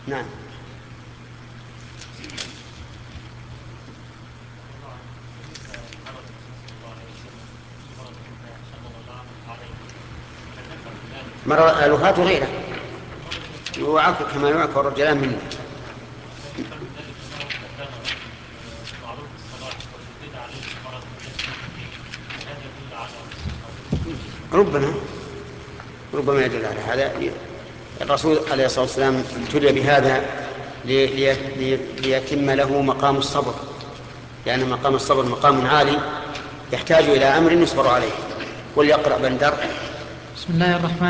نعم. مرة الوفاة غيره يوعك كما يوعك الرجلان منه. ربما يدل على هذا. الرسول عليه الصلاة والسلام ابتلي بهذا ليتم له مقام الصبر، لأن مقام الصبر مقام عالي يحتاج إلى أمر يصبر عليه. وليقرأ بندر. بسم الله الرحمن